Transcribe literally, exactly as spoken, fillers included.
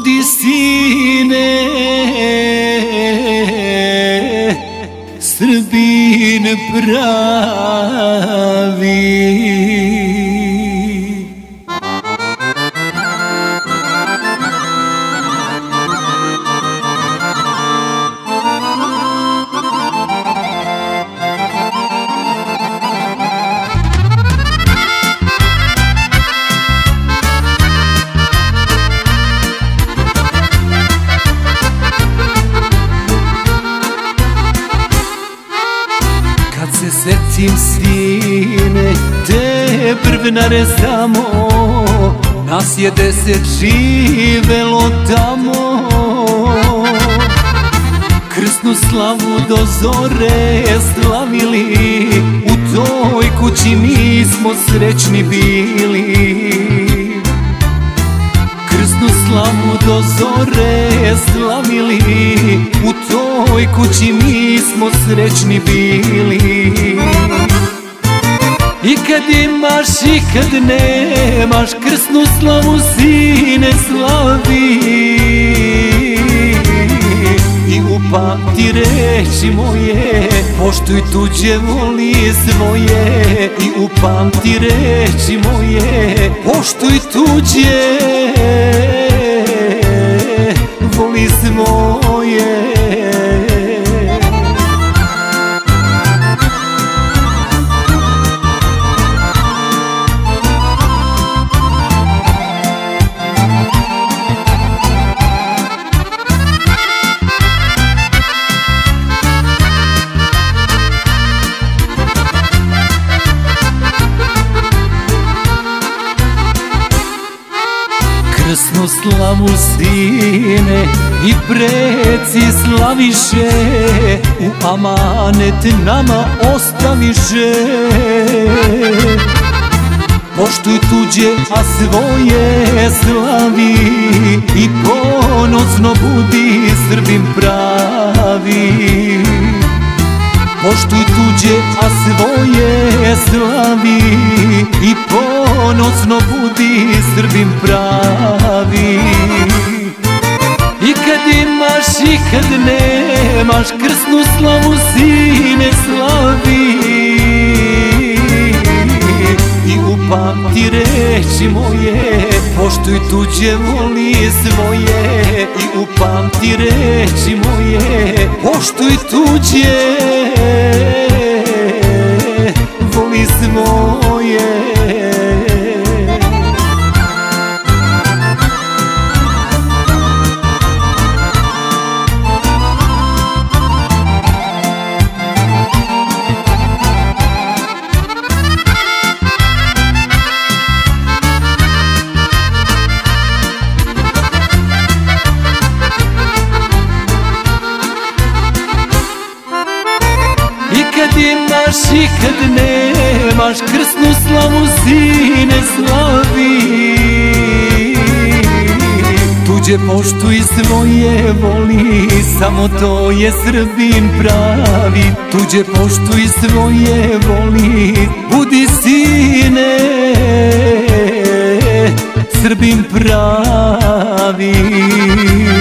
budi sine, Srbin pravi. Kad se setim sine, te brvnare samo, nas je deset živelo tamo. Krsnu slavu do zore slavili, u toj kući mi smo srećni bili. Krsnu slavu do zore slavili, u toj kući mi smo srećni bili. I kad imaš i kad nemaš, krsnu slavu sine slavi. I upamti reči moje, poštuj tuđe, voli svoje. I upamti reči moje, poštuj tuđe, voli svoje. Krsnu slavu sine i preci slaviše, u amanet nama ostaviše. Poštuj tuđe, a svoje slavi, i ponosno budi Srbin pravi. Poštuj tuđe, a svoje slavi, i ponosno budi Srbin pravi. I kad imaš i kad nemaš, krsnu slavu sine slavi. I upamti reči moje, poštuj tuđe, voli svoje. I upamti reči moje, poštuj tuđe, voli svoje. Kad imaš i kad nemaš, krsnu slavu sine slavi. Tuđe poštuj, svoje voli, samo to je Srbin pravi. Tuđe poštuj, svoje voli, budi sine, Srbin pravi.